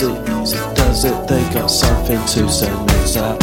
does it, they got something to say, makes that.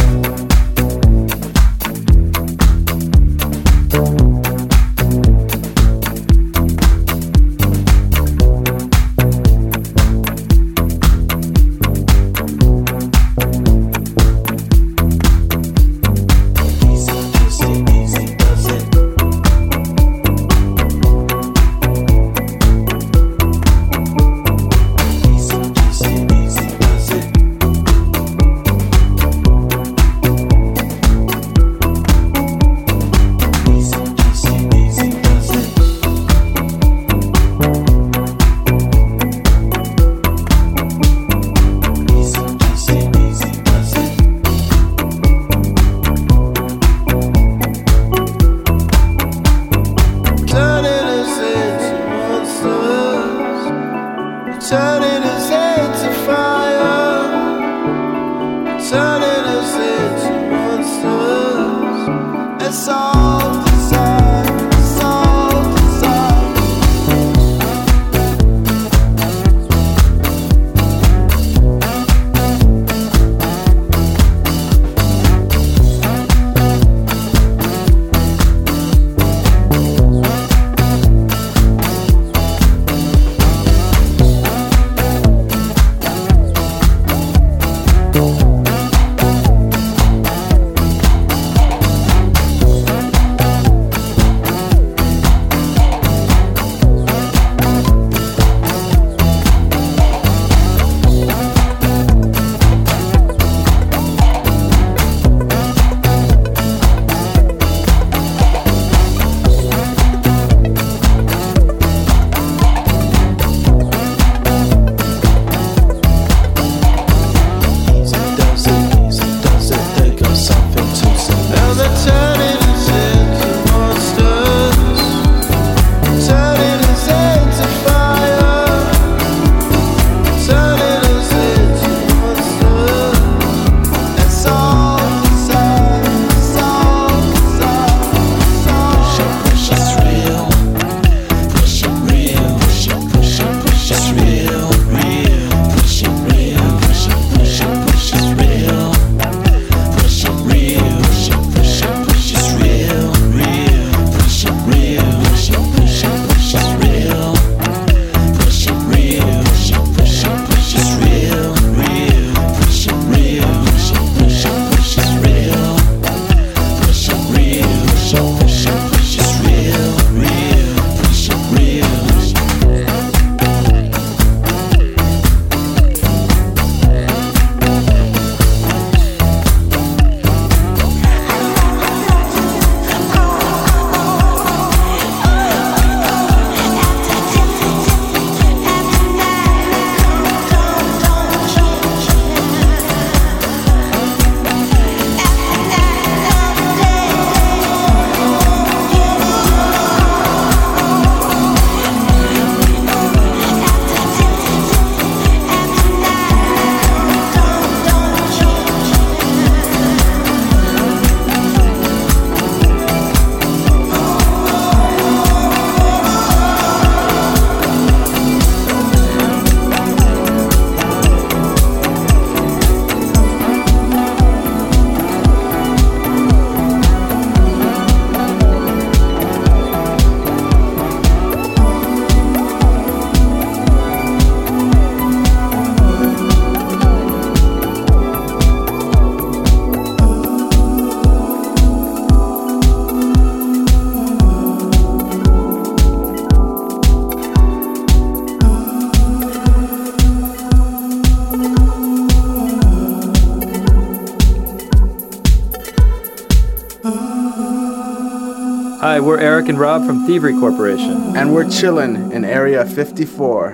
Hi, we're Eric and Rob from Thievery Corporation. And we're chillin' in Area 54.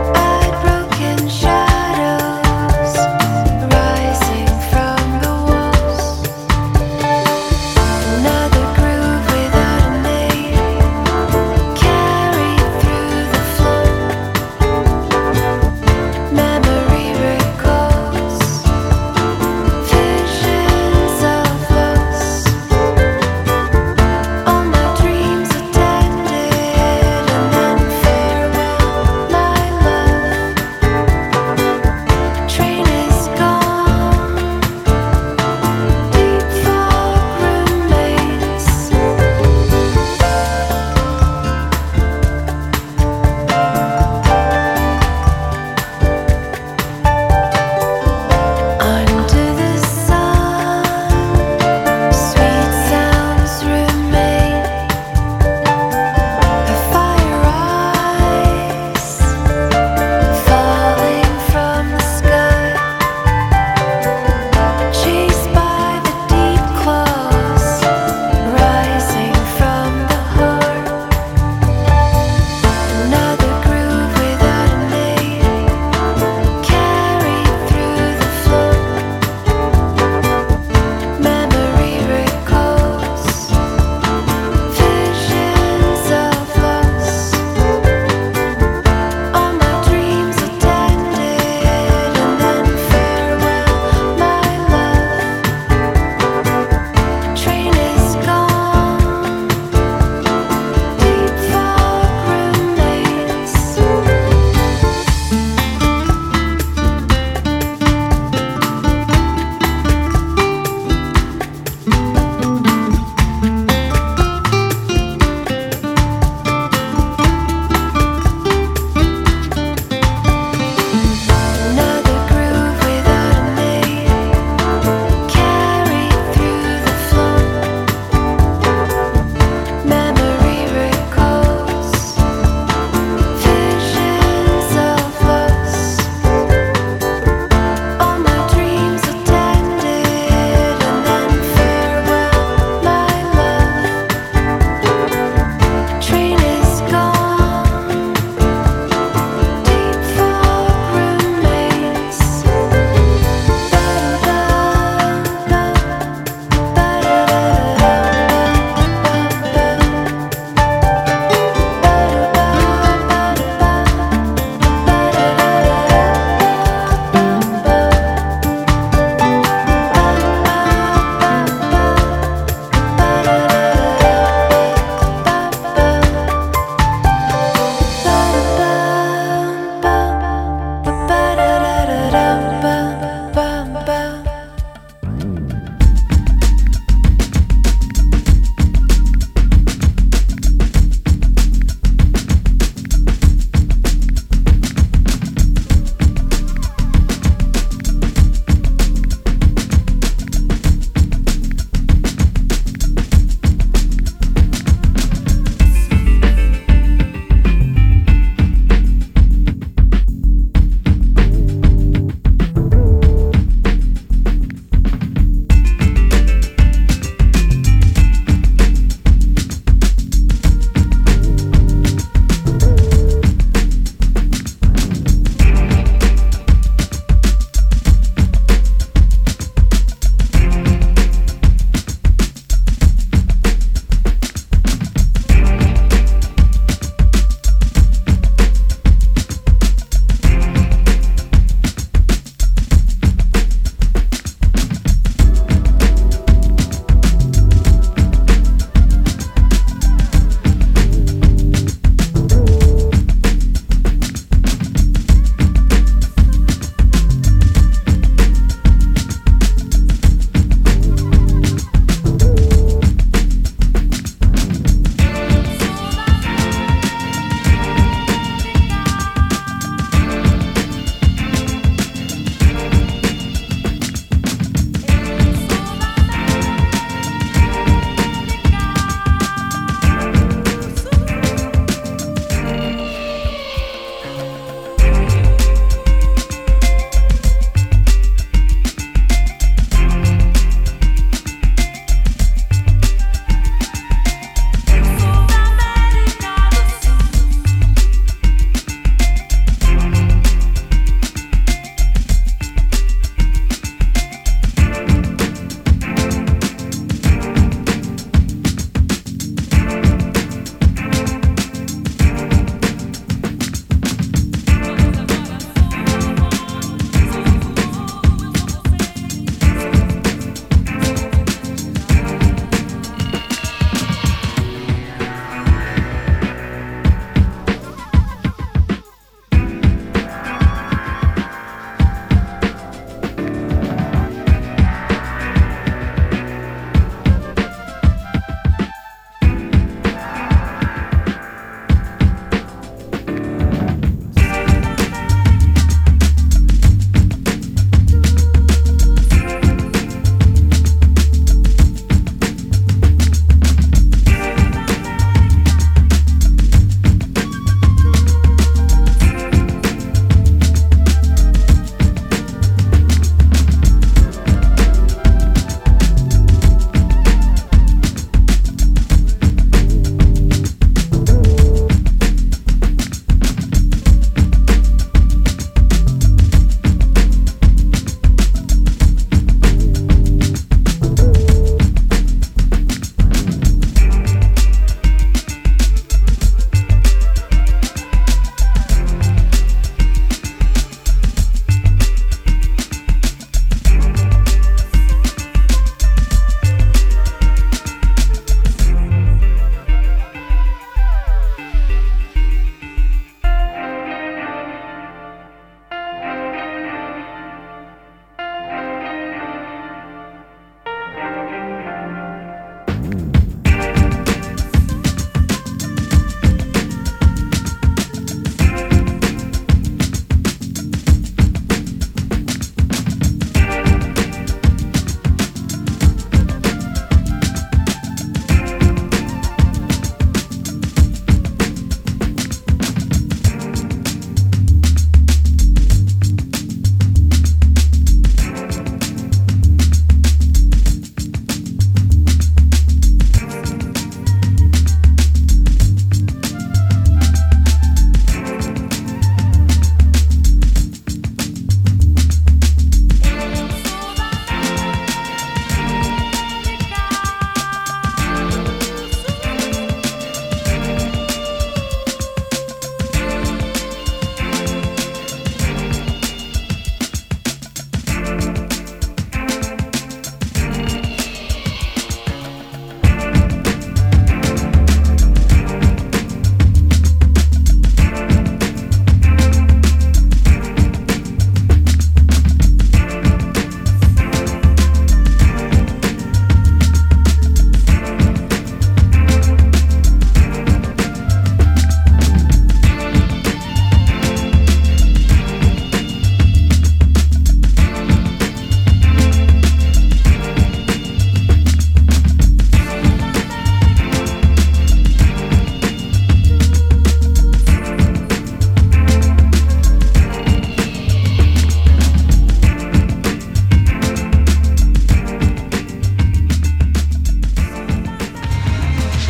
Rising from the wall.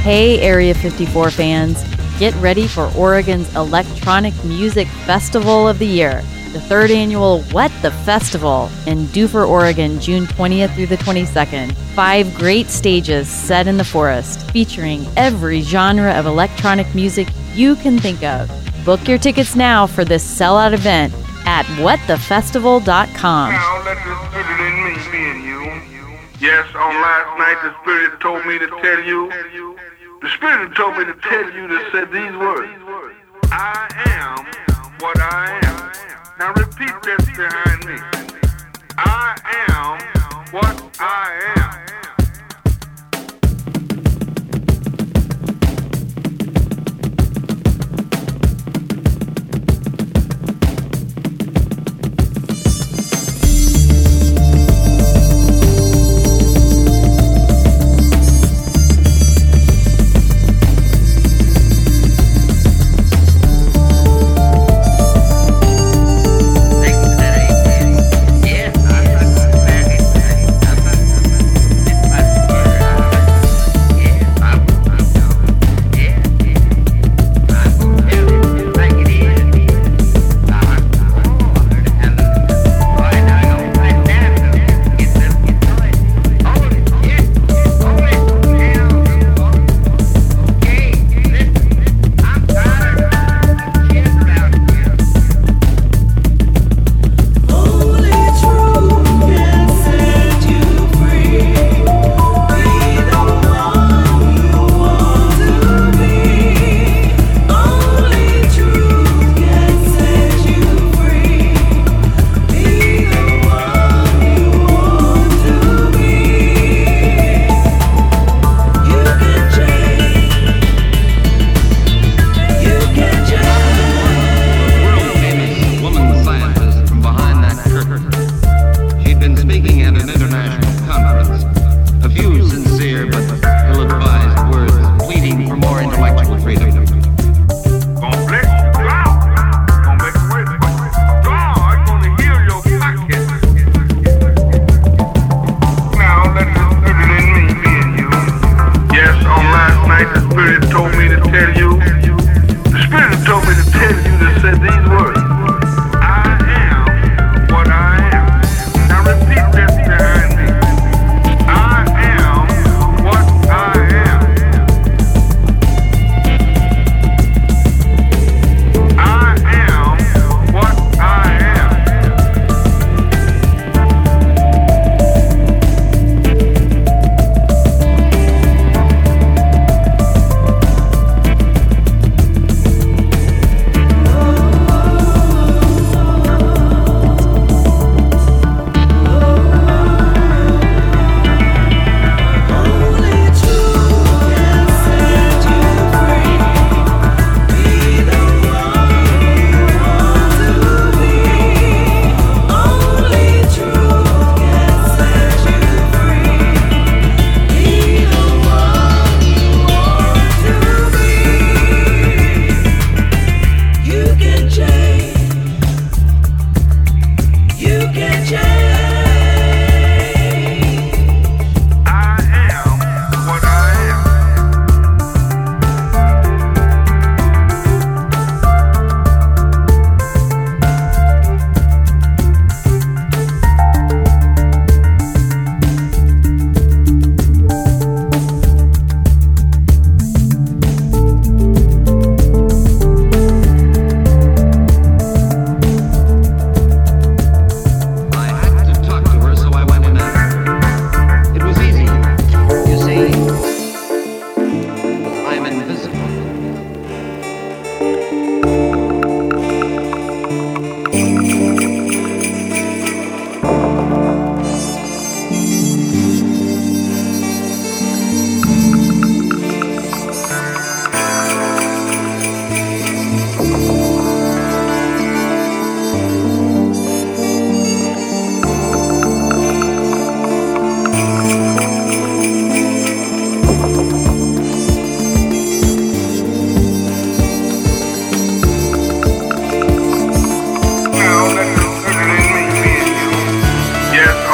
Hey Area 54 fans, get ready for Oregon's Electronic Music Festival of the Year, the third annual What the Festival in Dufur, Oregon, June 20th through the 22nd. 5 great stages set in the forest, featuring every genre of electronic music you can think of. Book your tickets now for this sellout event at whatthefestival.com. Now let the spirit in me and you. Yes, on last night the spirit told me to tell you. The spirit told me to tell you to say these words. I am what I am. Now repeat this behind me. I am what I am.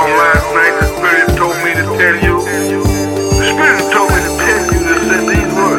tell you, the Spirit told me to tell you to say these words.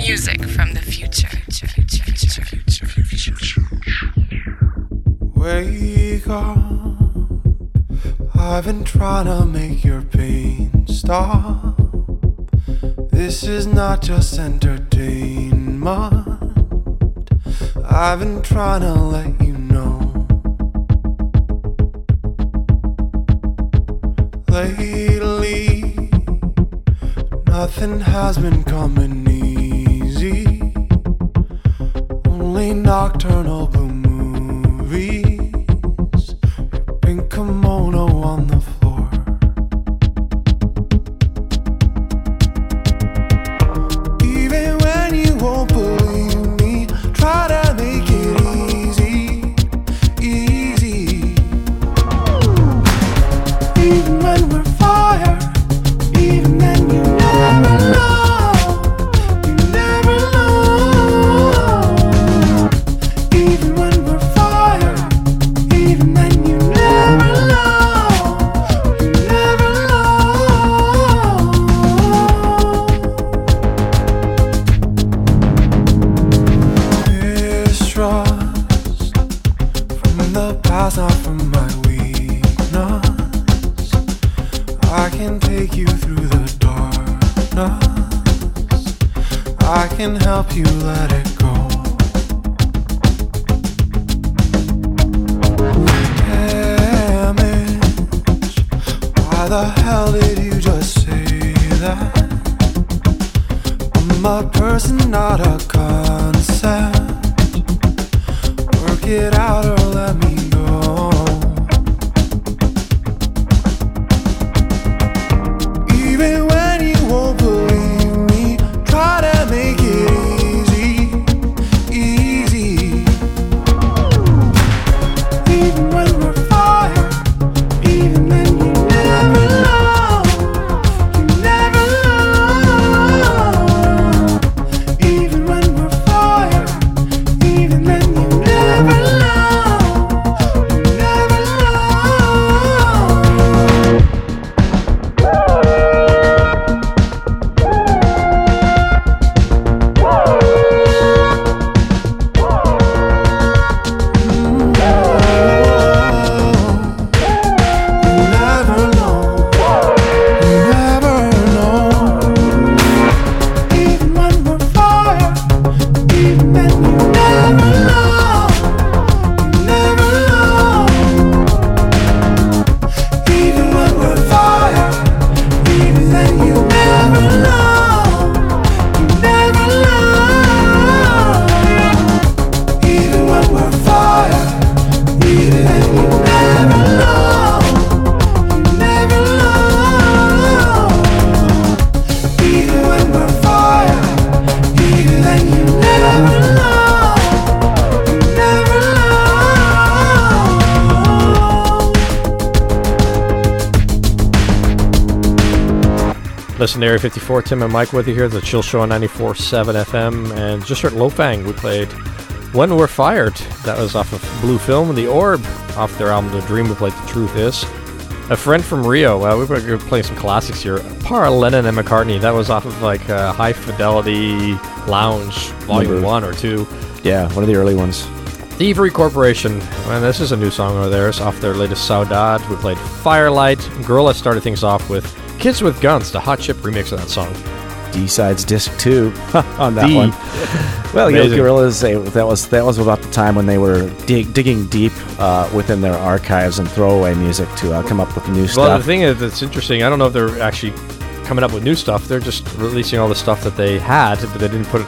Music from the future. Wake up. I've been trying to make your pain stop. This is not just entertainment. I've been trying to let you know. Lately, nothing has been coming easy. Only nocturnal blue movies. Your pink kimono on the floor. Even when you won't believe me, try to make it easy, easy. Even when we're fire, even then you never know, you never know. Even when we're fire, even then you never know, you never know. Distrust from the past, not from my weakness. I can take you through the darkness. I can help you let it go. Damage. Why the hell did you just say that? I'm a person, not a concept. Work it out or let me go. Even when you won't believe me, try to make it easy, easy. Even when we're fire, even then you never know, you never know. Even when we're fire, even then you never know, you never know. Listen to Area 54, Tim and Mike with you here, the Chill Show on 94.7 FM, and just heard Lofang. We played When We're Fired. That was off of Blue Film. The Orb, off their album The Dream, we played The Truth Is. A Friend from Rio, we were playing some classics here. Para, Lennon and McCartney, that was off of like High Fidelity Lounge, Volume 1 or 2. Yeah, one of the early ones. Thievery Corporation, and this is a new song of theirs, off their latest Saudade. We played Firelight. Gorilla started things off with Kids with Guns, the Hot Chip remix of that song. D-Sides Disc 2 on that one. Well, you know, Gorillaz, that was about the time when they were digging deep within their archives and throwaway music to come up with new stuff. Well, the thing is that's interesting, I don't know if they're actually coming up with new stuff. They're just releasing all the stuff that they had, but they didn't put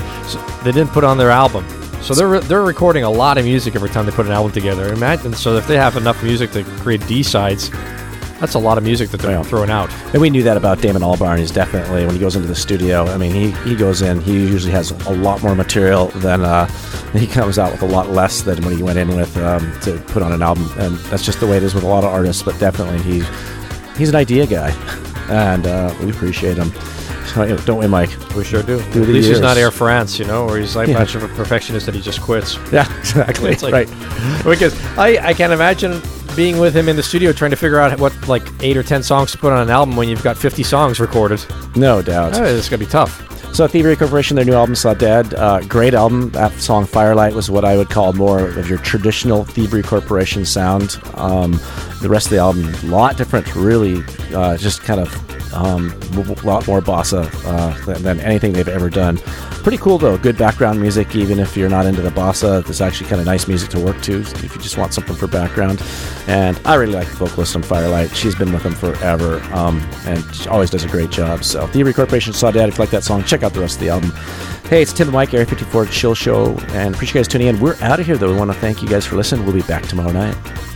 it on their album. So they're recording a lot of music every time they put an album together. Imagine, so if they have enough music to create D-sides, that's a lot of music that they're throwing out. And we knew that about Damon Albarn. He's definitely, when he goes into the studio, I mean, he goes in, he usually has a lot more material than, he comes out with a lot less than when he went in with to put on an album. And that's just the way it is with a lot of artists, but definitely he's an idea guy. And we appreciate him. Don't we, Mike? We sure do. At least he's not Air France, or he's like much of a perfectionist that he just quits. Yeah, exactly. It's like, right. Because I can't imagine being with him in the studio trying to figure out what, like, 8 or 10 songs to put on an album when you've got 50 songs recorded. No doubt. It's going to be tough. So Thievery Corporation, their new album, Saw Dead. Great album. That song, Firelight, was what I would call more of your traditional Thievery Corporation sound. The rest of the album, a lot different, really just kind of a lot more bossa than anything they've ever done. Pretty cool, though. Good background music, even if you're not into the bossa. There's actually kind of nice music to work to if you just want something for background. And I really like the vocalist on Firelight. She's been with them forever, and she always does a great job. So Thievery Corporation, Saw Dead. If you like that song, check out the rest of the album. Hey, it's Tim and Mike, Area 54 Chill Show, and appreciate you guys tuning in. We're out of here, though. We want to thank you guys for listening. We'll be back tomorrow night.